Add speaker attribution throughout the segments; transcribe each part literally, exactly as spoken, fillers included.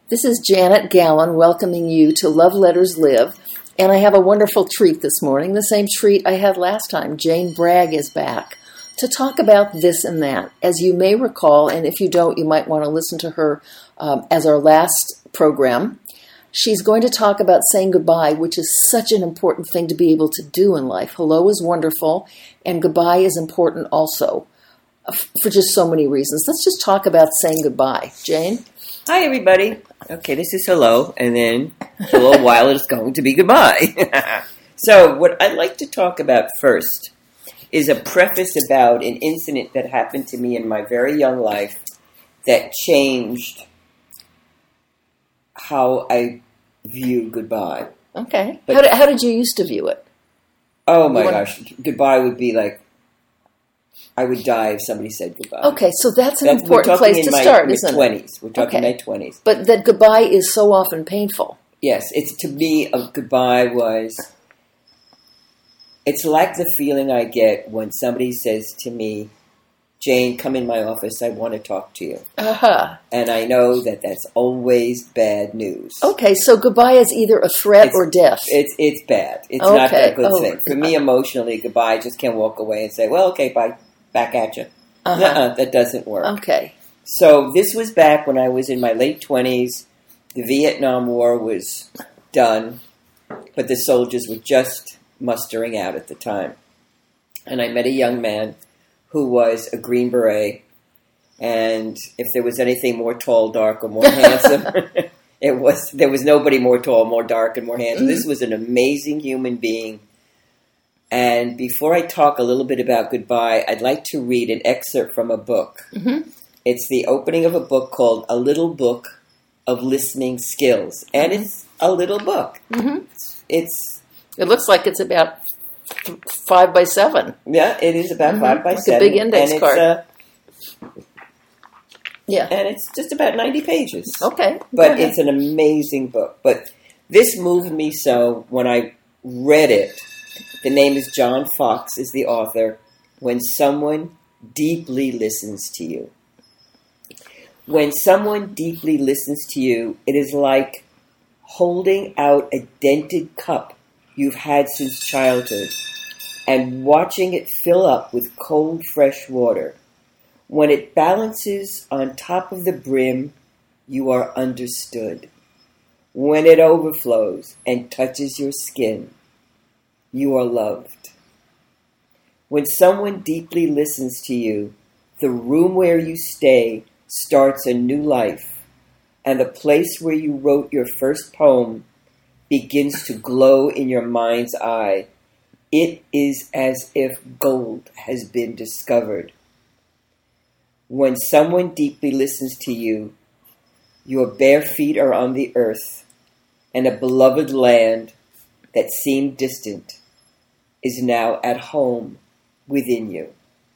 Speaker 1: This is Janet Gallen welcoming you to Love Letters Live, and I have a wonderful treat this morning, the same treat I had last time. Jane Bragg is back to talk about this and that. As you may recall, and if you don't, you might want to listen to her um, as our last program. She's going to talk about saying goodbye, which is such an important thing to be able to do in life. Hello is wonderful, and goodbye is important also, for just so many reasons. Let's just talk about saying goodbye. Jane?
Speaker 2: Hi, everybody. Okay, this is hello, and then for a little while it's going to be goodbye. So what I'd like to talk about first is a preface about an incident that happened to me in my very young life that changed how I view goodbye.
Speaker 1: Okay.
Speaker 2: But,
Speaker 1: how, did, how did you used to view it?
Speaker 2: Oh, my gosh. Goodbye would be like, I would die if somebody said goodbye.
Speaker 1: Okay, so that's an
Speaker 2: that's,
Speaker 1: important place to
Speaker 2: my,
Speaker 1: start, isn't
Speaker 2: twenties.
Speaker 1: it?
Speaker 2: We're talking
Speaker 1: okay.
Speaker 2: in my twenties.
Speaker 1: But that goodbye is so often painful.
Speaker 2: Yes, it's to me, a goodbye was, it's like the feeling I get when somebody says to me, Jane, come in my office, I want to talk to you.
Speaker 1: Uh-huh.
Speaker 2: And I know that that's always bad news.
Speaker 1: Okay, so goodbye is either a threat
Speaker 2: it's,
Speaker 1: or death.
Speaker 2: It's it's bad. It's
Speaker 1: okay.
Speaker 2: not a good
Speaker 1: oh.
Speaker 2: thing. For me, emotionally, goodbye, I just can't walk away and say, well, okay, bye, back at you.
Speaker 1: Uh-huh.
Speaker 2: Nuh-uh, that doesn't work.
Speaker 1: Okay.
Speaker 2: So this was back when I was in my late twenties. The Vietnam War was done, but the soldiers were just mustering out at the time. And I met a young man who was a Green Beret, and if there was anything more tall, dark, or more handsome, it was there was nobody more tall, more dark, and more handsome. Mm-hmm. This was an amazing human being. And before I talk a little bit about goodbye, I'd like to read an excerpt from a book. Mm-hmm. It's the opening of a book called A Little Book of Listening Skills. And mm-hmm. it's a little book. Mm-hmm. It's
Speaker 1: It looks like it's about th- five by seven.
Speaker 2: Yeah, it is about mm-hmm. five by
Speaker 1: like
Speaker 2: seven.
Speaker 1: a big index
Speaker 2: and
Speaker 1: card.
Speaker 2: It's, uh,
Speaker 1: yeah.
Speaker 2: And it's just about ninety pages.
Speaker 1: Okay.
Speaker 2: But it's an amazing book. But this moved me so when I read it. The name is John Fox, is the author. When someone deeply listens to you. When someone deeply listens to you, it is like holding out a dented cup you've had since childhood and watching it fill up with cold, fresh water. When it balances on top of the brim, you are understood. When it overflows and touches your skin, you are loved. When someone deeply listens to you, the room where you stay starts a new life, and the place where you wrote your first poem begins to glow in your mind's eye. It is as if gold has been discovered. When someone deeply listens to you, your bare feet are on the earth, and a beloved land that seemed distant is now at home within you.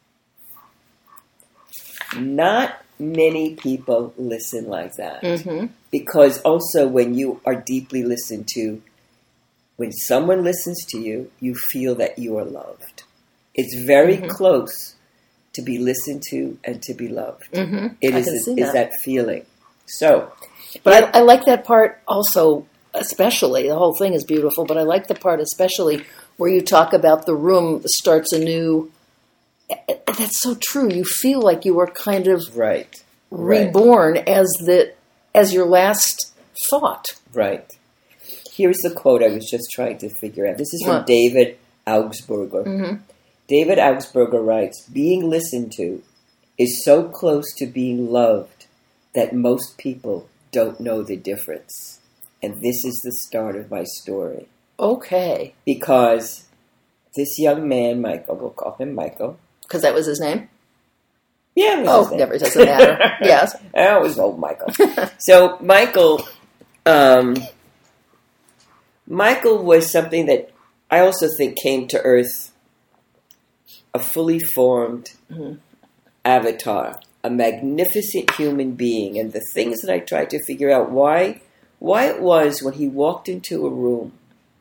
Speaker 2: Not many people listen like that. Mm-hmm. Because also when you are deeply listened to, when someone listens to you, you feel that you are loved. It's very mm-hmm. close to be listened to and to be loved. Mm-hmm. It is, is that. that feeling. So,
Speaker 1: But yeah. I, I like that part also, especially. The whole thing is beautiful, but I like the part especially where you talk about the room starts anew. That's so true. You feel like you were kind of
Speaker 2: right.
Speaker 1: reborn
Speaker 2: right.
Speaker 1: as the as your last thought.
Speaker 2: Right. Here's the quote I was just trying to figure out. This is from what? David Augsburger. Mm-hmm. David Augsburger writes, being listened to is so close to being loved that most people don't know the difference. And this is the start of my story.
Speaker 1: Okay.
Speaker 2: Because this young man, Michael, we'll call him Michael.
Speaker 1: Because that was his name?
Speaker 2: Yeah, it was
Speaker 1: oh,
Speaker 2: his name.
Speaker 1: never doesn't matter. Yes.
Speaker 2: I always old Michael. So Michael, um, Michael was something that I also think came to Earth, a fully formed mm-hmm. avatar, a magnificent human being. And the things that I tried to figure out why, why it was when he walked into a room,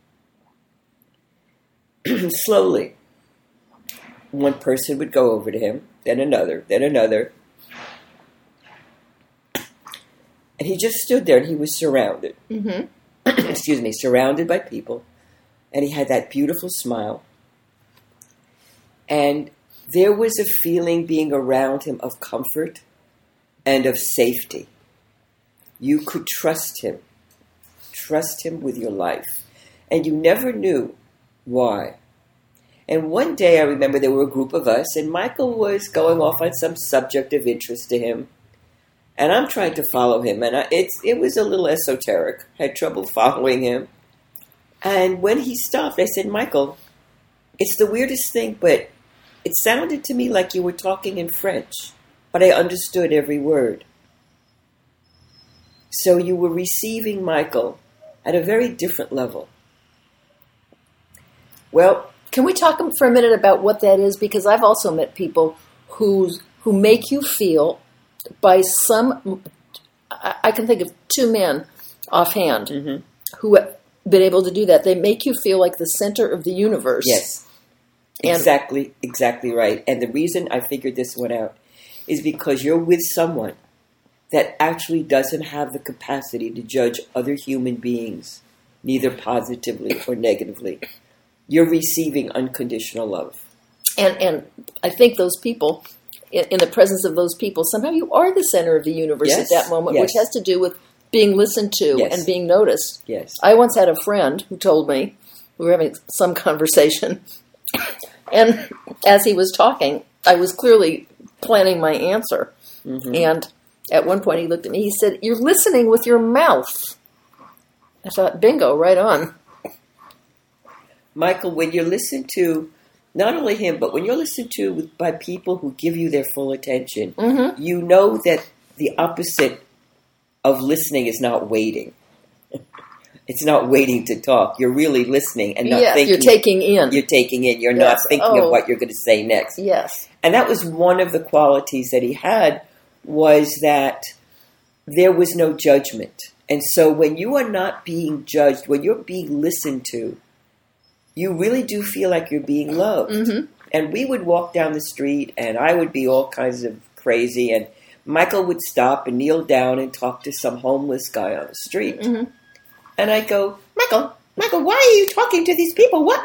Speaker 2: slowly, one person would go over to him, then another, then another. And he just stood there and he was surrounded.
Speaker 1: Mm-hmm.
Speaker 2: Excuse me, surrounded by people. And he had that beautiful smile. And there was a feeling being around him of comfort and of safety. You could trust him. Trust him with your life. And you never knew why. And one day I remember there were a group of us, and Michael was going off on some subject of interest to him. And I'm trying to follow him, and I, it's, it was a little esoteric. I had trouble following him. And when he stopped, I said, Michael, it's the weirdest thing, but it sounded to me like you were talking in French, but I understood every word. So you were receiving Michael at a very different level. Well,
Speaker 1: can we talk for a minute about what that is? Because I've also met people who's, who make you feel by some, I can think of two men offhand
Speaker 2: mm-hmm.
Speaker 1: who have been able to do that. They make you feel like the center of the universe.
Speaker 2: Yes,
Speaker 1: and
Speaker 2: exactly, exactly right. And the reason I figured this one out is because you're with someone that actually doesn't have the capacity to judge other human beings, neither positively or negatively. You're receiving unconditional love.
Speaker 1: And and I think those people, in, in the presence of those people, somehow you are the center of the universe
Speaker 2: yes.
Speaker 1: at that moment,
Speaker 2: yes.
Speaker 1: which has to do with being listened to
Speaker 2: yes.
Speaker 1: and being noticed.
Speaker 2: Yes.
Speaker 1: I once had a friend who told me, we were having some conversation, and as he was talking, I was clearly planning my answer.
Speaker 2: Mm-hmm.
Speaker 1: And at one point he looked at me, he said, "You're listening with your mouth." I thought, bingo, right on.
Speaker 2: Michael, when you're listened to, not only him, but when you're listened to by people who give you their full attention,
Speaker 1: mm-hmm.
Speaker 2: you know that the opposite of listening is not waiting. It's not waiting to talk. You're really listening and not
Speaker 1: yes,
Speaker 2: thinking.
Speaker 1: You're taking in.
Speaker 2: You're taking in. You're
Speaker 1: yes.
Speaker 2: not thinking
Speaker 1: oh.
Speaker 2: of what you're going to say next.
Speaker 1: Yes.
Speaker 2: And that was one of the qualities that he had, was that there was no judgment. And so when you are not being judged, when you're being listened to, you really do feel like you're being loved.
Speaker 1: Mm-hmm.
Speaker 2: And we would walk down the street, and I would be all kinds of crazy, and Michael would stop and kneel down and talk to some homeless guy on the street.
Speaker 1: Mm-hmm.
Speaker 2: And I go, Michael, Michael, why are you talking to these people? What?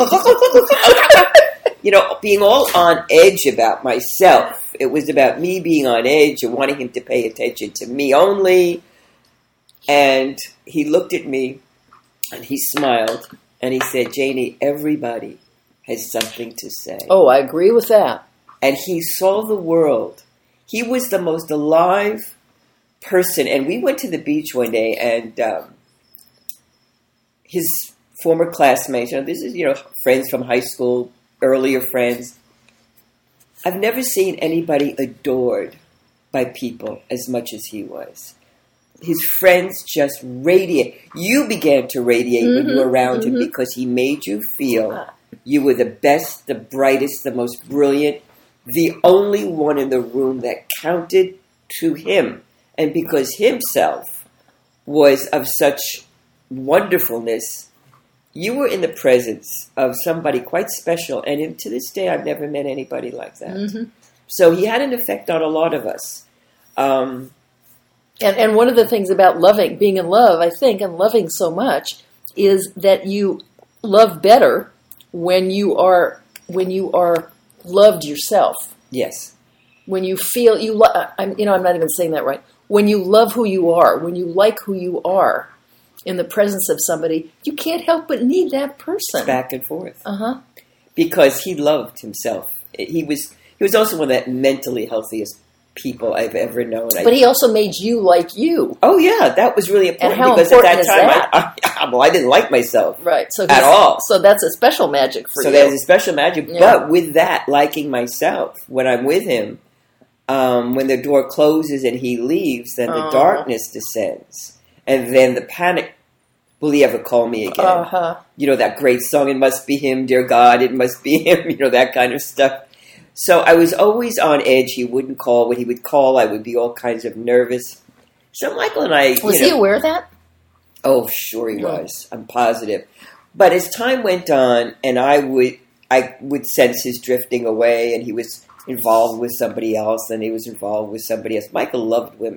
Speaker 2: You know, being all on edge about myself. It was about me being on edge and wanting him to pay attention to me only. And he looked at me, and he smiled, and he said, Janie, everybody has something to say.
Speaker 1: Oh, I agree with that.
Speaker 2: And he saw the world. He was the most alive person. And we went to the beach one day, and um, his former classmates, you know, this is, you know, friends from high school, earlier friends. I've never seen anybody adored by people as much as he was. His friends just radiate. You began to radiate mm-hmm, when you were around mm-hmm. him, because he made you feel you were the best, the brightest, the most brilliant, the only one in the room that counted to him. And because himself was of such wonderfulness, you were in the presence of somebody quite special. And to this day, I've never met anybody like that.
Speaker 1: Mm-hmm.
Speaker 2: So he had an effect on a lot of us. Um,
Speaker 1: and, and one of the things about loving, being in love, I think, and loving so much, is that you love better when you are when you are loved yourself.
Speaker 2: Yes. When
Speaker 1: you feel you lo- I'm you know I'm not even saying that right. When you love who you are, when you like who you are in the presence of somebody, you can't help but need that person.
Speaker 2: Back and forth.
Speaker 1: Uh-huh.
Speaker 2: Because he loved himself. He was he was also one of the mentally healthiest people I've ever known.
Speaker 1: But he also made you like you.
Speaker 2: Oh yeah, that was really important.
Speaker 1: And how
Speaker 2: because
Speaker 1: important
Speaker 2: at that
Speaker 1: is
Speaker 2: time
Speaker 1: that?
Speaker 2: I, I, well, I didn't like myself.
Speaker 1: Right. So
Speaker 2: at all.
Speaker 1: So that's a special magic for
Speaker 2: so
Speaker 1: you.
Speaker 2: So there's a special magic.
Speaker 1: Yeah.
Speaker 2: But with that, liking myself, when I'm with him, um, when the door closes and he leaves, then the
Speaker 1: oh.
Speaker 2: darkness descends. And then the panic, will he ever call me again?
Speaker 1: Uh-huh.
Speaker 2: You know, that great song, It Must Be Him, Dear God, It Must Be Him, you know, that kind of stuff. So I was always on edge. He wouldn't call. When he would call, I would be all kinds of nervous. So Michael and I...
Speaker 1: Was
Speaker 2: you know,
Speaker 1: he aware of that?
Speaker 2: Oh, sure he
Speaker 1: Yeah.
Speaker 2: was. I'm positive. But as time went on, and I would I would sense his drifting away, and he was involved with somebody else, and he was involved with somebody else. Michael loved women.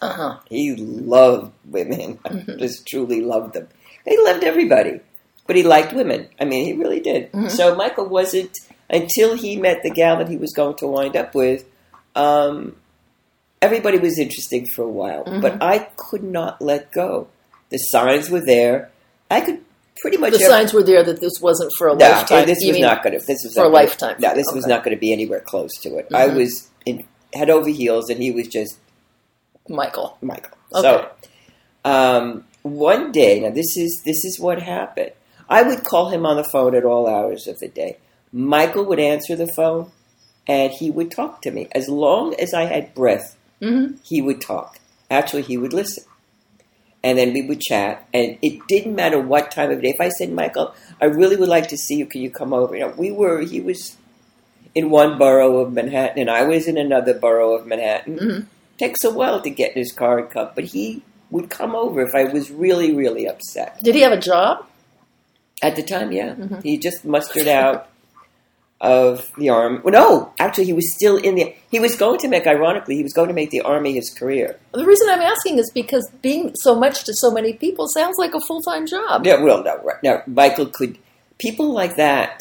Speaker 1: Uh-huh.
Speaker 2: He loved women.
Speaker 1: Mm-hmm.
Speaker 2: Just truly loved them. He loved everybody, but he liked women. I mean, he really did.
Speaker 1: Mm-hmm.
Speaker 2: So Michael wasn't, until he met the gal that he was going to wind up with, um, everybody was interesting for a while.
Speaker 1: Mm-hmm.
Speaker 2: But I could not let go. The signs were there. I could pretty much...
Speaker 1: The
Speaker 2: ever,
Speaker 1: signs were there that this wasn't for a
Speaker 2: no,
Speaker 1: lifetime.
Speaker 2: this
Speaker 1: You
Speaker 2: was
Speaker 1: mean
Speaker 2: not going to... This was
Speaker 1: for
Speaker 2: not
Speaker 1: a
Speaker 2: gonna,
Speaker 1: lifetime.
Speaker 2: No, this
Speaker 1: Okay.
Speaker 2: was not going to be anywhere close to it.
Speaker 1: Mm-hmm.
Speaker 2: I was in, head over heels, and he was just...
Speaker 1: Michael.
Speaker 2: Michael.
Speaker 1: Okay.
Speaker 2: So, um, one day, now this is this is what happened. I would call him on the phone at all hours of the day. Michael would answer the phone, and he would talk to me. As long as I had breath,
Speaker 1: Mm-hmm.
Speaker 2: he would talk. Actually, he would listen. And then we would chat, and it didn't matter what time of day. If I said, Michael, I really would like to see you, can you come over? You know, we were, he was in one borough of Manhattan, and I was in another borough of Manhattan.
Speaker 1: Mm-hmm.
Speaker 2: Takes a while to get in his car and come, but he would come over if I was really, really upset.
Speaker 1: Did he have a job?
Speaker 2: At the time, yeah.
Speaker 1: Mm-hmm.
Speaker 2: He just mustered out of the army. Well, no, actually, he was still in the... He was going to make, ironically, he was going to make the army his career.
Speaker 1: The reason I'm asking is because being so much to so many people sounds like a full-time job.
Speaker 2: Yeah, well, no, right. Now, Michael could... People like that,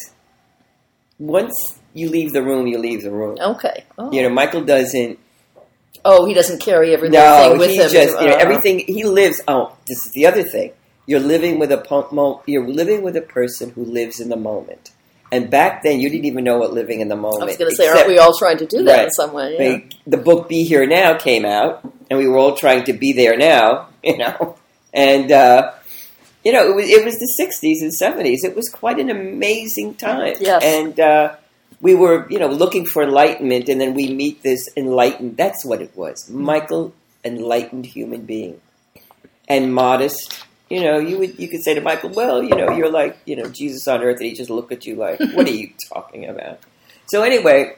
Speaker 2: once you leave the room, you leave the room.
Speaker 1: Okay. Oh,
Speaker 2: You know, Michael doesn't...
Speaker 1: oh he doesn't carry everything
Speaker 2: No,
Speaker 1: with
Speaker 2: he
Speaker 1: him.
Speaker 2: just... You know,
Speaker 1: Uh,
Speaker 2: everything... He lives... Oh, this is the other thing. You're living with a po- mo- you're living with a person who lives in the moment. And back then, you didn't even know what living in the moment.
Speaker 1: I was going to say,
Speaker 2: except-
Speaker 1: aren't we all trying to do that
Speaker 2: Right.
Speaker 1: in some way? Yeah.
Speaker 2: They- the book "Be Here Now" came out, and we were all trying to be there now, you know. And uh, you know, it was it was the sixties and seventies. It was quite an amazing time.
Speaker 1: Yes.
Speaker 2: And uh, we were, you know, looking for enlightenment, and then we meet this enlightened. That's what it was, Michael, enlightened human being, and modest. You know, you would you could say to Michael, well, you know, you're like, you know, Jesus on earth, and he just look at you like, what are you talking about? So anyway,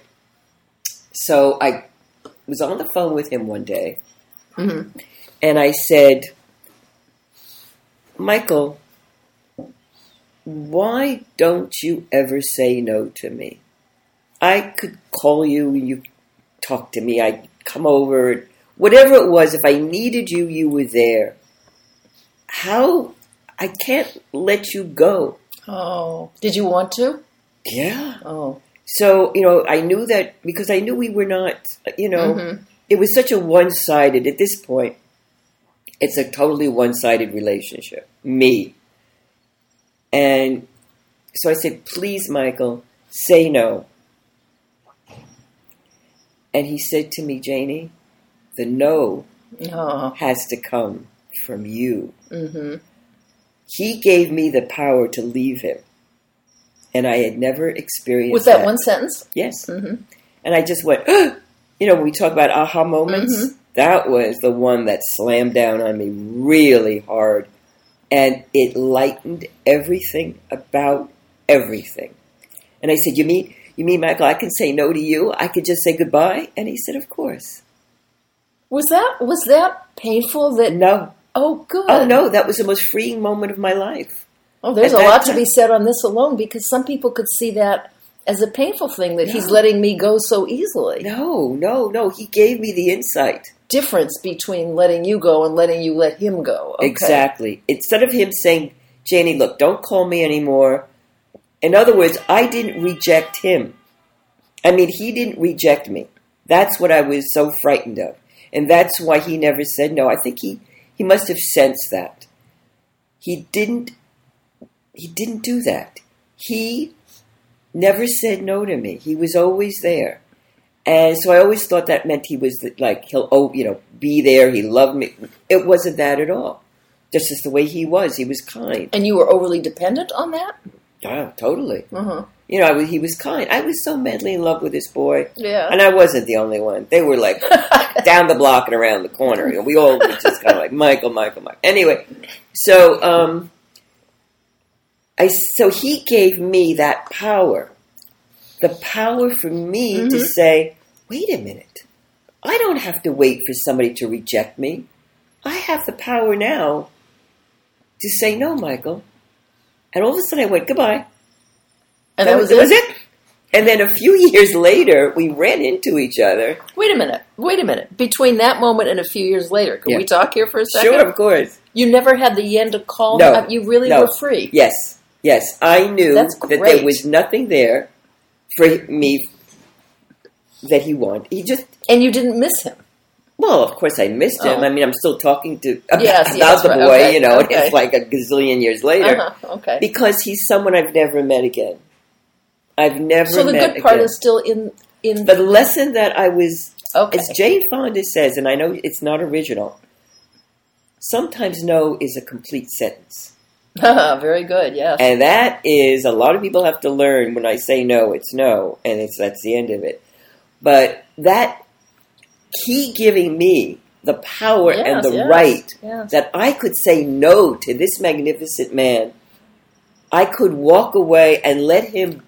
Speaker 2: so I was on the phone with him one day,
Speaker 1: Mm-hmm.
Speaker 2: and I said, Michael, why don't you ever say no to me? I could call you and you talk to me. I'd come over. Whatever it was, if I needed you, you were there. How? I can't let you go.
Speaker 1: Oh, did you want to?
Speaker 2: Yeah.
Speaker 1: Oh,
Speaker 2: So, you know, I knew that because I knew we were not, you know,
Speaker 1: Mhm.
Speaker 2: it was such a one-sided, at this point, it's a totally one-sided relationship. Me. And so I said, please, Michael, say no. And he said to me, Janie, the no
Speaker 1: oh.
Speaker 2: has to come from you.
Speaker 1: Mm-hmm.
Speaker 2: He gave me the power to leave him. And I had never experienced
Speaker 1: With that one sentence?
Speaker 2: Yes.
Speaker 1: Mm-hmm.
Speaker 2: And I just went, you know, when we talk about aha moments,
Speaker 1: Mhm.
Speaker 2: that was the one that slammed down on me really hard. And it lightened everything about everything. And I said, you mean, you mean, Michael, I can say no to you? I could just say goodbye? And he said, of course.
Speaker 1: Was that was that painful? That
Speaker 2: No.
Speaker 1: oh, good.
Speaker 2: Oh, no, that was the most freeing moment of my life.
Speaker 1: Oh, there's
Speaker 2: At
Speaker 1: a
Speaker 2: that
Speaker 1: lot to
Speaker 2: time-
Speaker 1: be said on this alone because some people could see that as a painful thing that he's
Speaker 2: No.
Speaker 1: letting me go so easily.
Speaker 2: No, no, no. He gave me the insight.
Speaker 1: Difference between letting you go and letting you let him go. Okay.
Speaker 2: Exactly. Instead of him saying, Janie, look, don't call me anymore. In other words, I didn't reject him. I mean, he didn't reject me. That's what I was so frightened of. And that's why he never said no. I think he, he must have sensed that. He didn't, he didn't do that. He never said no to me. He was always there. And so I always thought that meant he was like, he'll, oh, you know, be there. He loved me. It wasn't that at all. Just as the way he was. He was kind.
Speaker 1: And you were overly dependent on that?
Speaker 2: Oh, totally.
Speaker 1: Uh-huh.
Speaker 2: You know, I was, he was kind. I was so madly in love with this boy.
Speaker 1: Yeah.
Speaker 2: And I wasn't the only one. They were like down the block and around the corner. You know, we all were just kind of like, Michael, Michael, Michael. Anyway, so, um, I, so he gave me that power. The power for me
Speaker 1: Mm-hmm.
Speaker 2: to say, wait a minute. I don't have to wait for somebody to reject me. I have the power now to say no, Michael. And all of a sudden I went, goodbye.
Speaker 1: And
Speaker 2: that,
Speaker 1: that
Speaker 2: was,
Speaker 1: was
Speaker 2: that was
Speaker 1: it?
Speaker 2: it. And then a few years later, we ran into each other.
Speaker 1: Wait a minute. Wait a minute. Between that moment and a few years later, can
Speaker 2: Yeah.
Speaker 1: we talk here for a second?
Speaker 2: Sure, of course.
Speaker 1: You never had the yen to call
Speaker 2: No.
Speaker 1: him up? You really
Speaker 2: No.
Speaker 1: were free?
Speaker 2: Yes, yes. I knew
Speaker 1: That's
Speaker 2: that there
Speaker 1: great.
Speaker 2: was nothing there for me that he wanted. He just,
Speaker 1: And you didn't miss him?
Speaker 2: well, of course I missed him.
Speaker 1: Oh.
Speaker 2: I mean, I'm still talking to about,
Speaker 1: Yes,
Speaker 2: about
Speaker 1: yes,
Speaker 2: the
Speaker 1: right.
Speaker 2: boy,
Speaker 1: Okay,
Speaker 2: you know, and
Speaker 1: okay.
Speaker 2: it's like a gazillion years later.
Speaker 1: Uh-huh. Okay.
Speaker 2: Because he's someone I've never met again. I've never
Speaker 1: So the
Speaker 2: met
Speaker 1: good part
Speaker 2: again.
Speaker 1: is still in... in
Speaker 2: The lesson that I was,
Speaker 1: okay.
Speaker 2: as Jane Fonda says, and I know it's not original, sometimes no is a complete sentence.
Speaker 1: Very good, yes.
Speaker 2: And that is, a lot of people have to learn when I say no, it's no, and it's that's the end of it. But that, he giving me the power
Speaker 1: Yes,
Speaker 2: and the
Speaker 1: yes,
Speaker 2: right
Speaker 1: yes.
Speaker 2: that I could say no to this magnificent man, I could walk away and let him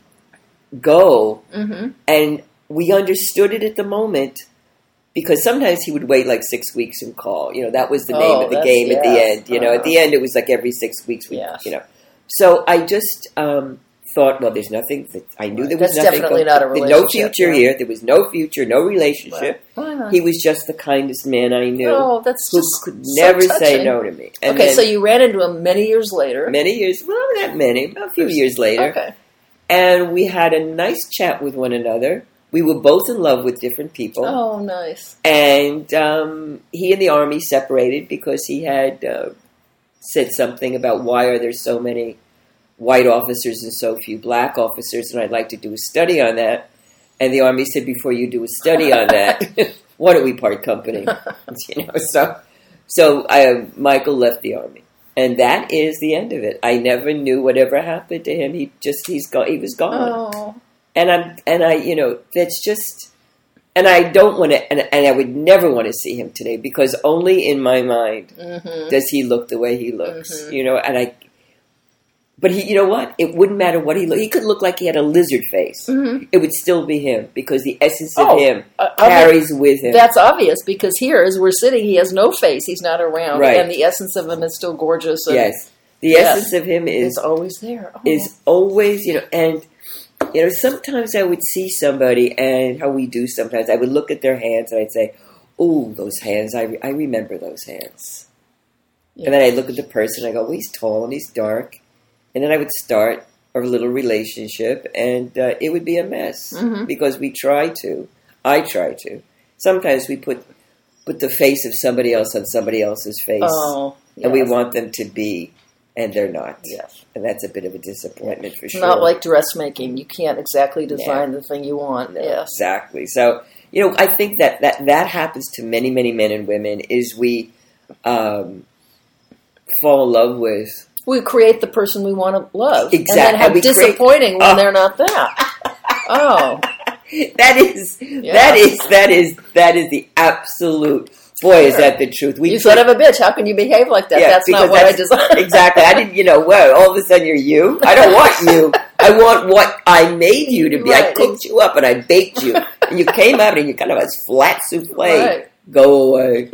Speaker 2: go,
Speaker 1: Mm-hmm.
Speaker 2: and we understood it at the moment. Because sometimes he would wait like six weeks and call. You know, that was the name
Speaker 1: Oh,
Speaker 2: of the
Speaker 1: that's-
Speaker 2: game at the
Speaker 1: yes.
Speaker 2: end. You know,
Speaker 1: Uh-huh.
Speaker 2: at the end it was like every six weeks. We,
Speaker 1: Yes.
Speaker 2: You know, so I just um, thought, well, there's nothing. That, I knew there was
Speaker 1: That's
Speaker 2: nothing.
Speaker 1: definitely not a
Speaker 2: there's no
Speaker 1: relationship,
Speaker 2: future
Speaker 1: no.
Speaker 2: here. There was no future, no relationship.
Speaker 1: Why not?
Speaker 2: He was just the kindest man I knew.
Speaker 1: Oh, that's
Speaker 2: who
Speaker 1: just
Speaker 2: could
Speaker 1: so
Speaker 2: never say
Speaker 1: touching.
Speaker 2: no to me. And
Speaker 1: Okay,
Speaker 2: then
Speaker 1: so you ran into him many years later.
Speaker 2: many years, well, not many, a few years later,
Speaker 1: Okay.
Speaker 2: and we had a nice chat with one another. We were both in love with different people.
Speaker 1: Oh, nice.
Speaker 2: And um, he and the Army separated because he had uh, said something about why are there so many white officers and so few black officers, and I'd like to do a study on that. And the Army said, before you do a study on that, why don't we part company? You know, so so I, Michael left the Army, and that is the end of it. I never knew whatever happened to him. He just he's gone. He was gone.
Speaker 1: Oh.
Speaker 2: And I'm, and I, you know, that's just, and I don't want to, and, and I would never want to see him today because only in my mind
Speaker 1: Mm-hmm.
Speaker 2: does he look the way he looks,
Speaker 1: Mhm.
Speaker 2: you know, and I, but he, you know what? It wouldn't matter what he looked. He could look like he had a lizard face.
Speaker 1: Mhm.
Speaker 2: It would still be him because the essence of
Speaker 1: Oh,
Speaker 2: him
Speaker 1: uh, I mean,
Speaker 2: carries with him.
Speaker 1: That's obvious because here, as we're sitting, he has no face. He's not around.
Speaker 2: Right.
Speaker 1: And the essence of him is still gorgeous. And
Speaker 2: Yes. The
Speaker 1: Yes.
Speaker 2: essence of him is,
Speaker 1: It's always there. Oh.
Speaker 2: is always, you know, and, you know, sometimes I would see somebody and how we do sometimes, I would look at their hands and I'd say, oh, those hands, I, re- I remember those hands.
Speaker 1: Yeah.
Speaker 2: And then I'd look at the person and I go, well, he's tall and he's dark. And then I would start a little relationship and uh, it would be a mess
Speaker 1: Mhm.
Speaker 2: because we try to. I try to. Sometimes we put put the face of somebody else on somebody else's face.
Speaker 1: Oh,
Speaker 2: And we
Speaker 1: yes.
Speaker 2: want them to be, and they're not.
Speaker 1: Yes.
Speaker 2: And that's a bit of a disappointment for sure.
Speaker 1: Not like dressmaking. You can't exactly design the thing you want.
Speaker 2: No,
Speaker 1: Yes.
Speaker 2: exactly. So, you know, I think that, that that happens to many, many men and women is we um, fall in love with.
Speaker 1: We create the person we want to love.
Speaker 2: Exactly.
Speaker 1: And then have
Speaker 2: And we create-
Speaker 1: disappointing when
Speaker 2: Oh.
Speaker 1: they're not that. Oh.
Speaker 2: That is, that is, that is, that is the absolute, boy, is that the truth. We
Speaker 1: You son of a bitch. How can you behave like that?
Speaker 2: Yeah,
Speaker 1: that's not
Speaker 2: because
Speaker 1: what I
Speaker 2: that's-
Speaker 1: designed.
Speaker 2: Exactly. I didn't, you know, well, all of a sudden you're you. I don't want you. I want what I made you to be. I
Speaker 1: Right.
Speaker 2: cooked you up and I baked you. And you came out and you kind of a flat souffle.
Speaker 1: Right.
Speaker 2: Go away.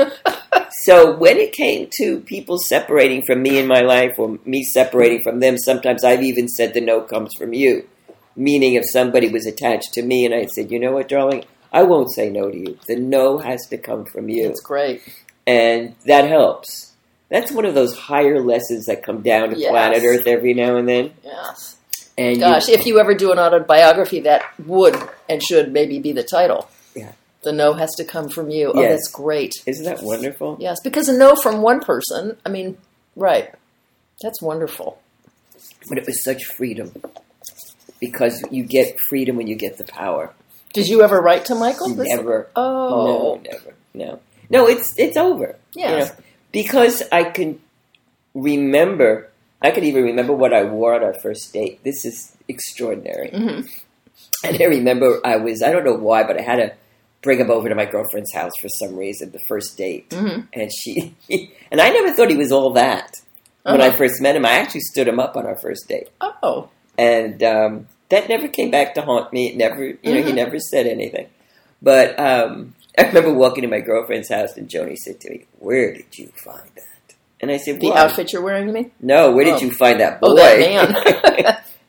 Speaker 2: So when it came to people separating from me in my life or me separating from them, sometimes I've even said the no comes from you. Meaning if somebody was attached to me and I said, you know what, darling, I won't say no to you. The no has to come from you.
Speaker 1: It's great.
Speaker 2: And that helps. That's one of those higher lessons that come down to
Speaker 1: Yes.
Speaker 2: planet Earth every now and then.
Speaker 1: Yes.
Speaker 2: And
Speaker 1: Gosh,
Speaker 2: you,
Speaker 1: if you ever do an autobiography, that would and should maybe be the title.
Speaker 2: Yeah.
Speaker 1: The no has to come from you. Oh,
Speaker 2: Yes.
Speaker 1: that's great.
Speaker 2: isn't that wonderful?
Speaker 1: Yes, because a no from one person, I mean, right. That's wonderful.
Speaker 2: But it was such freedom. Because you get freedom when you get the power.
Speaker 1: Did you ever write to Michael? This-
Speaker 2: Never.
Speaker 1: Oh.
Speaker 2: No, never. No. No, it's it's over.
Speaker 1: Yes.
Speaker 2: You know, because I can remember, I can even remember what I wore on our first date. This is extraordinary.
Speaker 1: Mhm.
Speaker 2: And I remember I was, I don't know why, but I had to bring him over to my girlfriend's house for some reason, the first date.
Speaker 1: Mhm.
Speaker 2: And she, and I never thought he was all that. When
Speaker 1: Uh-huh.
Speaker 2: I first met him, I actually stood him up on our first date.
Speaker 1: Oh.
Speaker 2: And um, that never came back to haunt me. It never, you know, he
Speaker 1: Mhm.
Speaker 2: never said anything. But um, I remember walking to my girlfriend's house and Joni said to me, where did you find that? And I said,
Speaker 1: The
Speaker 2: "What?
Speaker 1: outfit you're wearing, you mean?
Speaker 2: No, where did
Speaker 1: Oh.
Speaker 2: you find that boy?
Speaker 1: Oh, that man.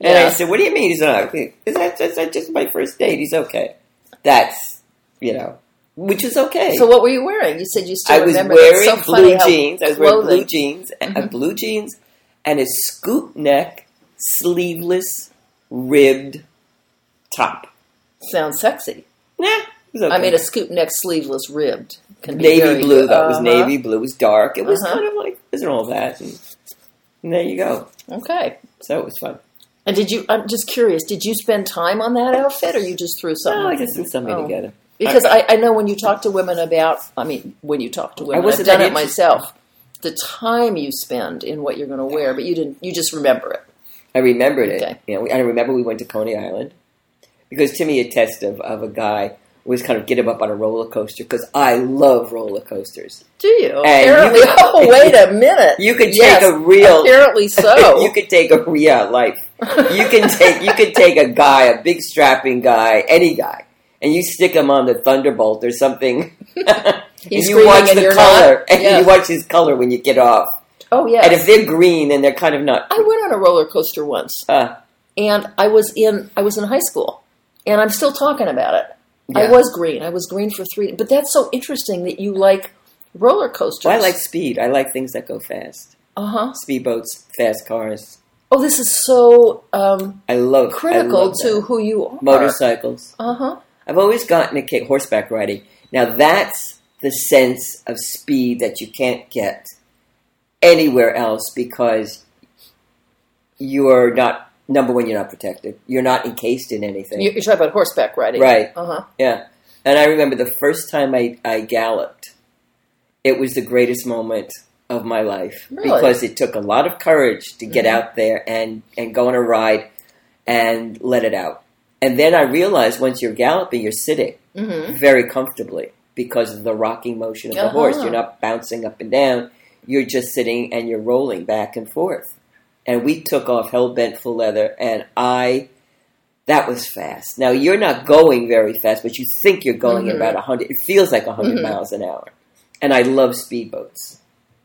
Speaker 2: And
Speaker 1: Yeah.
Speaker 2: I said, what do you mean he's not? Is that, that's that's just my first date. He's okay. That's, you know, which is okay.
Speaker 1: So what were you wearing? You said you still
Speaker 2: I was
Speaker 1: remember.
Speaker 2: wearing
Speaker 1: That's so funny
Speaker 2: blue
Speaker 1: how
Speaker 2: jeans. I was wearing blue
Speaker 1: clothing-
Speaker 2: jeans,
Speaker 1: Mhm.
Speaker 2: uh, blue jeans, and a scoop neck, sleeveless, ribbed top.
Speaker 1: Sounds sexy.
Speaker 2: Nah, it was okay.
Speaker 1: I mean, a scoop neck, sleeveless, ribbed. Can be
Speaker 2: navy
Speaker 1: very
Speaker 2: blue.
Speaker 1: good.
Speaker 2: That was
Speaker 1: Uh-huh.
Speaker 2: navy blue. It was dark. It was
Speaker 1: Uh-huh.
Speaker 2: kind of like isn't all that. And, and there you go.
Speaker 1: Okay.
Speaker 2: So it was fun.
Speaker 1: And did you? I'm just curious. Did you spend time on that outfit, or you just threw something?
Speaker 2: No, I just threw something
Speaker 1: Oh.
Speaker 2: together.
Speaker 1: Because I, I know when you talk to women about, I mean, when you talk to women,
Speaker 2: I wasn't
Speaker 1: I've done
Speaker 2: that
Speaker 1: it
Speaker 2: interested.
Speaker 1: myself. The time you spend in what you're going to wear, but you didn't. You just remember it.
Speaker 2: I remembered it.
Speaker 1: Okay.
Speaker 2: You know, I remember we went to Coney Island because Timmy attested of, of a guy who was kind of get him up on a roller coaster because I love roller coasters.
Speaker 1: Do you?
Speaker 2: And
Speaker 1: Apparently.
Speaker 2: you could-
Speaker 1: Oh, wait a minute.
Speaker 2: You could
Speaker 1: Yes,
Speaker 2: take a real.
Speaker 1: Apparently so.
Speaker 2: you could take a yeah, life. You can take you could take a guy, a big strapping guy, any guy, and you stick him on the Thunderbolt or something.
Speaker 1: He's
Speaker 2: and you
Speaker 1: screaming
Speaker 2: watch
Speaker 1: and
Speaker 2: the
Speaker 1: you're
Speaker 2: color,
Speaker 1: not.
Speaker 2: and
Speaker 1: Yeah.
Speaker 2: you watch his color when you get off.
Speaker 1: Oh yes.
Speaker 2: And if they're green, then they're kind of not.
Speaker 1: I went on a roller coaster once,
Speaker 2: Uh,
Speaker 1: and I was in I was in high school, and I'm still talking about it. I
Speaker 2: Yeah.
Speaker 1: was green. I was green for three. But that's so interesting that you like roller coasters.
Speaker 2: well, I like speed. I like things that go fast.
Speaker 1: Uh huh.
Speaker 2: Speedboats, fast cars.
Speaker 1: Oh, this is so um,
Speaker 2: I love
Speaker 1: critical
Speaker 2: I love
Speaker 1: to
Speaker 2: that.
Speaker 1: who you are.
Speaker 2: Motorcycles.
Speaker 1: Uh huh.
Speaker 2: I've always gotten a kick horseback riding. Now that's the sense of speed that you can't get anywhere else because you're not number one. You're not protected. You're not encased in anything.
Speaker 1: You're talking about horseback riding,
Speaker 2: Right.
Speaker 1: Uh huh.
Speaker 2: Yeah. And I remember the first time I, I galloped, it was the greatest moment of my life
Speaker 1: Really?
Speaker 2: because it took a lot of courage to get
Speaker 1: Mhm.
Speaker 2: out there and, and go on a ride and let it out. And then I realized once you're galloping, you're sitting
Speaker 1: Mm-hmm.
Speaker 2: very comfortably because of the rocking motion of the
Speaker 1: Uh-huh.
Speaker 2: horse. You're not bouncing up and down. You're just sitting and you're rolling back and forth. And we took off hell-bent full leather, and I... That was fast. Now, you're not going very fast, but you think you're going at
Speaker 1: Mhm.
Speaker 2: about one hundred. It feels like one hundred
Speaker 1: Mhm.
Speaker 2: miles an hour. And I love speedboats.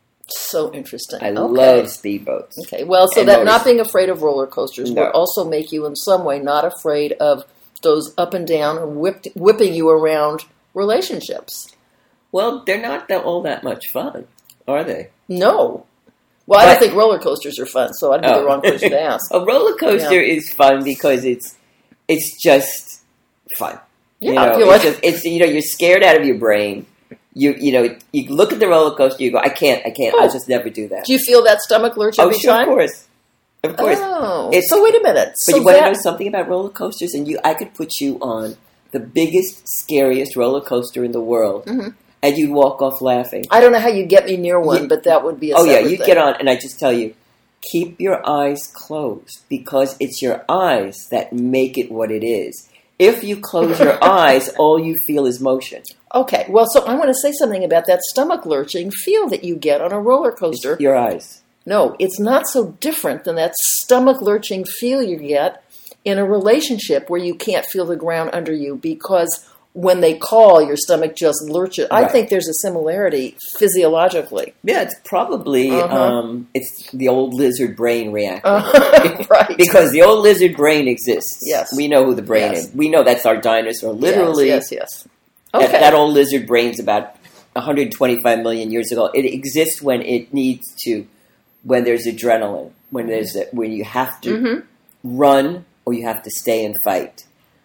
Speaker 1: So interesting.
Speaker 2: I
Speaker 1: okay.
Speaker 2: love speedboats.
Speaker 1: Okay. Well, so
Speaker 2: And
Speaker 1: that
Speaker 2: motors-
Speaker 1: not being afraid of roller coasters
Speaker 2: No.
Speaker 1: would also make you, in some way, not afraid of those up and down and whipped, whipping you around relationships.
Speaker 2: Well, they're not that, all that much fun, are they?
Speaker 1: No. Well, I
Speaker 2: But-
Speaker 1: don't think roller coasters are fun, so I'd be the
Speaker 2: Oh.
Speaker 1: wrong person to ask.
Speaker 2: A roller coaster is fun because it's it's just fun.
Speaker 1: Yeah,
Speaker 2: you
Speaker 1: I
Speaker 2: know,
Speaker 1: feel
Speaker 2: it's,
Speaker 1: like-
Speaker 2: just, it's you know you're scared out of your brain. You you know you look at the roller coaster, you go, I can't, I can't,
Speaker 1: Oh.
Speaker 2: I'll just never do that.
Speaker 1: Do you feel that stomach lurch
Speaker 2: oh,
Speaker 1: every
Speaker 2: sure,
Speaker 1: time?
Speaker 2: of course, of course.
Speaker 1: Oh,
Speaker 2: It's-
Speaker 1: so wait a minute.
Speaker 2: But
Speaker 1: so
Speaker 2: you want to
Speaker 1: that,
Speaker 2: know something about roller coasters? And you, I could put you on the biggest, scariest roller coaster in the world,
Speaker 1: Mhm.
Speaker 2: and you'd walk off laughing.
Speaker 1: I don't know how you get me near one,
Speaker 2: You-
Speaker 1: but that would be a
Speaker 2: Oh yeah,
Speaker 1: separate
Speaker 2: you
Speaker 1: thing.
Speaker 2: get on, and I just tell you, keep your eyes closed because it's your eyes that make it what it is. If you close your eyes, all you feel is motion.
Speaker 1: Okay, well, so I want to say something about that stomach lurching feel that you get on a roller coaster.
Speaker 2: It's your eyes.
Speaker 1: No, it's not so different than that stomach lurching feel you get in a relationship where you can't feel the ground under you because when they call, your stomach just lurches. I
Speaker 2: Right.
Speaker 1: think there's a similarity physiologically.
Speaker 2: Yeah, it's probably
Speaker 1: Uh-huh.
Speaker 2: um, it's the old lizard brain reacting.
Speaker 1: Uh, right.
Speaker 2: Because the old lizard brain exists.
Speaker 1: Yes.
Speaker 2: We know who the brain
Speaker 1: Yes.
Speaker 2: is. We know that's our dinosaur. Literally,
Speaker 1: Yes, yes. yes.
Speaker 2: that,
Speaker 1: Okay.
Speaker 2: that old lizard brain's about one hundred twenty-five million years ago. It exists when it needs to, when there's adrenaline, when there's a, when you have to
Speaker 1: Mhm.
Speaker 2: run or you have to stay and fight.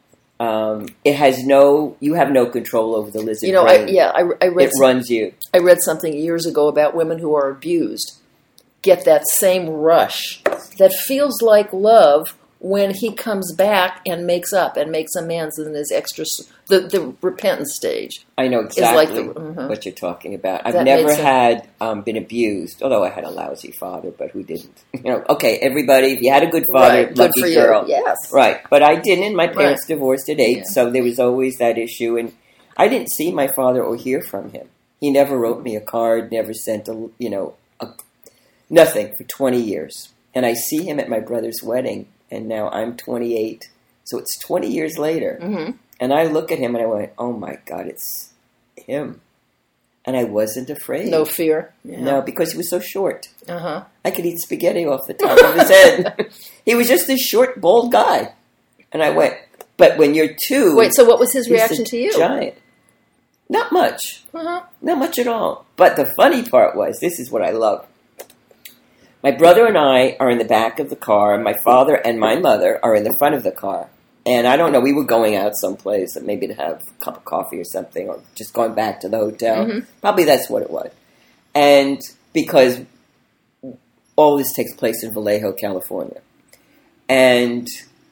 Speaker 2: Um, it has no, you have no control over the lizard
Speaker 1: You know, I,
Speaker 2: brain.
Speaker 1: yeah, I, I read
Speaker 2: It
Speaker 1: some-
Speaker 2: runs you.
Speaker 1: I read something years ago about women who are abused get that same rush that feels like love when he comes back and makes up and makes amends in his extra s- the the repentance stage.
Speaker 2: I know
Speaker 1: Is like
Speaker 2: exactly
Speaker 1: the- mhm.
Speaker 2: what you're talking about. I've
Speaker 1: That
Speaker 2: never
Speaker 1: makes it-
Speaker 2: had um, been abused, although I had a lousy father, but who didn't? You know, okay, everybody, if you had a good father,
Speaker 1: Right, good
Speaker 2: lucky
Speaker 1: for
Speaker 2: girl.
Speaker 1: you. Yes.
Speaker 2: Right, but I didn't. My parents divorced at eight,
Speaker 1: Yeah.
Speaker 2: so there was always that issue, and I didn't see my father or hear from him. He never wrote me a card, never sent a, you know, a, nothing for twenty years. And I see him at my brother's wedding, and now I'm twenty-eight, so it's twenty years later.
Speaker 1: hmm
Speaker 2: And I look at him and I went, oh my God, it's him. And I wasn't afraid.
Speaker 1: No fear?
Speaker 2: Yeah. No, because he was so short.
Speaker 1: Uh-huh.
Speaker 2: I could eat spaghetti off the top of his head. He was just this short, bald guy. And I went, but when you're two...
Speaker 1: Wait, so what was his reaction to you?
Speaker 2: Giant. Not much.
Speaker 1: Uh-huh.
Speaker 2: Not much at all. But the funny part was, this is what I love. My brother and I are in the back of the car, and my father and my mother are in the front of the car. And I don't know, we were going out someplace, maybe to have a cup of coffee or something, or just going back to the hotel.
Speaker 1: Mm-hmm.
Speaker 2: Probably that's what it was. And because all this takes place in Vallejo, California. And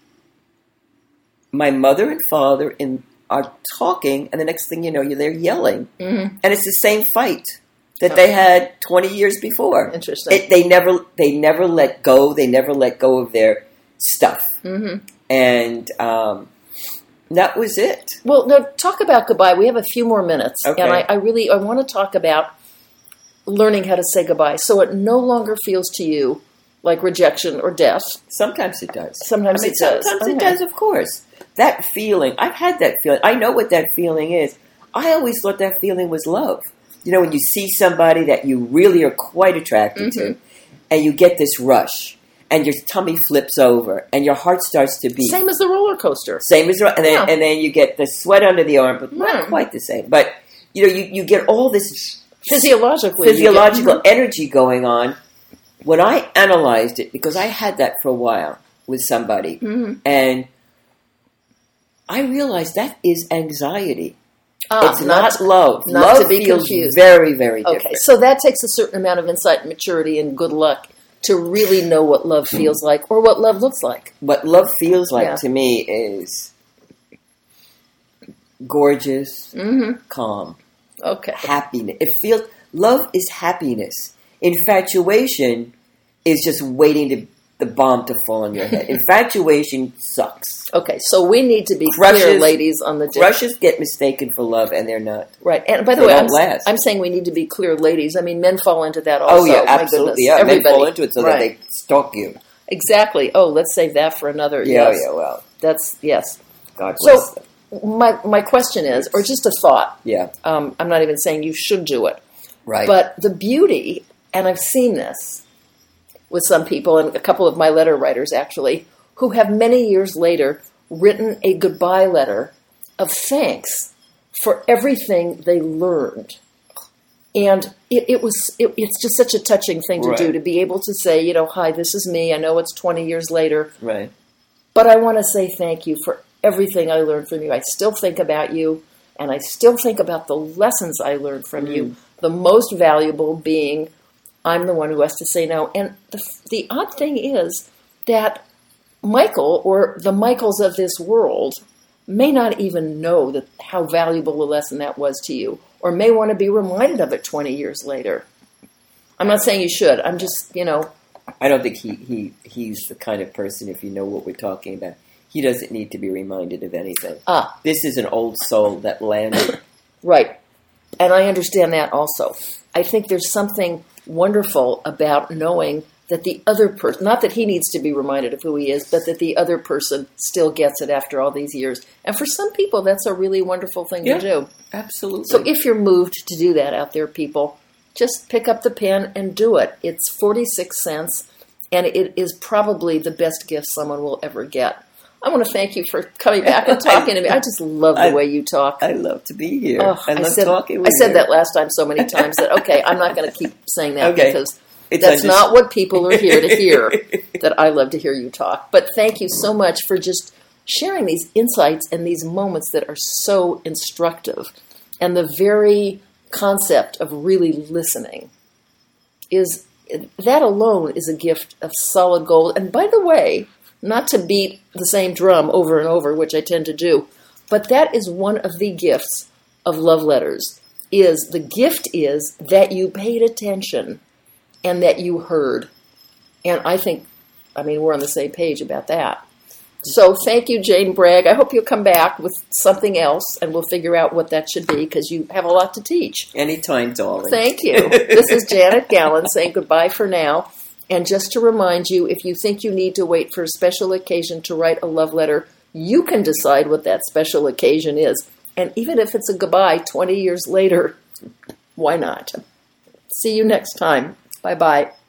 Speaker 2: my mother and father in, are talking, and the next thing you know, you're there yelling.
Speaker 1: Mm-hmm.
Speaker 2: And it's the same fight that they had twenty years before.
Speaker 1: Interesting.
Speaker 2: It, they never, they never let go. They never let go of their stuff.
Speaker 1: Mm-hmm.
Speaker 2: And um, that was it.
Speaker 1: Well, no, talk about goodbye. We have a few more minutes.
Speaker 2: Okay.
Speaker 1: And I, I really, I want to talk about learning how to say goodbye. So it no longer feels to you like rejection or death.
Speaker 2: Sometimes it does.
Speaker 1: Sometimes
Speaker 2: I mean,
Speaker 1: it does.
Speaker 2: Sometimes
Speaker 1: Okay.
Speaker 2: it does, of course. That feeling, I've had that feeling. I know what that feeling is. I always thought that feeling was love. You know, when you see somebody that you really are quite attracted
Speaker 1: Mm-hmm.
Speaker 2: to, and you get this rush, and your tummy flips over, and your heart starts to beat.
Speaker 1: Same as the roller coaster.
Speaker 2: Same as, and then,
Speaker 1: Yeah.
Speaker 2: and then you get the sweat under the arm, but not
Speaker 1: Yeah.
Speaker 2: quite the same. But, you know, you, you get all this
Speaker 1: Physiologically. you
Speaker 2: physiological
Speaker 1: get-
Speaker 2: energy going on. When I analyzed it, because I had that for a while with somebody,
Speaker 1: Mm-hmm.
Speaker 2: and I realized that is anxiety.
Speaker 1: Ah,
Speaker 2: It's not, love.
Speaker 1: not
Speaker 2: love
Speaker 1: to be
Speaker 2: feels
Speaker 1: confused.
Speaker 2: very, very
Speaker 1: Okay,
Speaker 2: different.
Speaker 1: so that takes a certain amount of insight and maturity and good luck to really know what love feels like or what love looks like.
Speaker 2: What love feels like
Speaker 1: Yeah.
Speaker 2: to me is gorgeous,
Speaker 1: Mm-hmm.
Speaker 2: calm,
Speaker 1: Okay.
Speaker 2: happiness. It feels love is happiness. Infatuation is just waiting to the bomb to fall on your head. Infatuation sucks.
Speaker 1: Okay, so we need to be
Speaker 2: Crushes-
Speaker 1: clear, ladies, on the difference.
Speaker 2: Crushes get mistaken for love, and they're not.
Speaker 1: Right, and by the
Speaker 2: They
Speaker 1: way,
Speaker 2: don't
Speaker 1: I'm,
Speaker 2: last.
Speaker 1: I'm saying we need to be clear, ladies. I mean, men fall into that also.
Speaker 2: Oh yeah,
Speaker 1: My
Speaker 2: absolutely.
Speaker 1: goodness.
Speaker 2: Yeah, men
Speaker 1: Everybody.
Speaker 2: fall into it so
Speaker 1: Right.
Speaker 2: that they stalk you.
Speaker 1: Exactly. Oh, let's save that for another.
Speaker 2: Yeah,
Speaker 1: yes.
Speaker 2: yeah. Well,
Speaker 1: That's yes.
Speaker 2: God
Speaker 1: So
Speaker 2: bless them.
Speaker 1: my my question is, or just a thought.
Speaker 2: Yeah,
Speaker 1: Um, I'm not even saying you should do it,
Speaker 2: right.
Speaker 1: but the beauty, and I've seen this with some people, and a couple of my letter writers actually, who have many years later written a goodbye letter of thanks for everything they learned. And it, it was it, it's just such a touching thing to do,
Speaker 2: Right.
Speaker 1: to be able to say, you know, hi, this is me. I know it's twenty years later,
Speaker 2: right.
Speaker 1: but I want to say thank you for everything I learned from you. I still think about you, and I still think about the lessons I learned from
Speaker 2: Mm.
Speaker 1: you. The most valuable being, I'm the one who has to say no. And the, the odd thing is that Michael, or the Michaels of this world, may not even know that how valuable a lesson that was to you, or may want to be reminded of it twenty years later. I'm not saying you should. I'm just, you know,
Speaker 2: I don't think he, he he's the kind of person, if you know what we're talking about, he doesn't need to be reminded of anything.
Speaker 1: ah,
Speaker 2: This is an old soul that landed.
Speaker 1: right. And I understand that also. I think there's something wonderful about knowing that the other person, not that he needs to be reminded of who he is, but that the other person still gets it after all these years. And for some people, that's a really wonderful thing
Speaker 2: Yeah.
Speaker 1: to do.
Speaker 2: Absolutely.
Speaker 1: So if you're moved to do that out there, people, just pick up the pen and do it. It's forty-six cents, and it is probably the best gift someone will ever get. I want to thank you for coming back and talking to me. I just love the
Speaker 2: I-
Speaker 1: way you talk.
Speaker 2: I love to be here.
Speaker 1: Oh,
Speaker 2: I love
Speaker 1: said,
Speaker 2: talking with
Speaker 1: I said
Speaker 2: you.
Speaker 1: that last time so many times that, okay, I'm not going to keep saying that
Speaker 2: Okay.
Speaker 1: because
Speaker 2: It's
Speaker 1: that's
Speaker 2: underst-
Speaker 1: not what people are here to hear, that I love to hear you talk. But thank you so much for just sharing these insights and these moments that are so instructive. And the very concept of really listening is, that alone is a gift of solid gold. And by the way, not to beat the same drum over and over, which I tend to do, but that is one of the gifts of love letters. Is the gift is that you paid attention and that you heard. And I think, I mean, we're on the same page about that. So thank you, Jane Bragg. I hope you'll come back with something else, and we'll figure out what that should be, because you have a lot to teach.
Speaker 2: Anytime, darling.
Speaker 1: Thank you. This is Janet Gallen saying goodbye for now. And just to remind you, if you think you need to wait for a special occasion to write a love letter, you can decide what that special occasion is. And even if it's a goodbye twenty years later, Why not? See you next time. Bye-bye.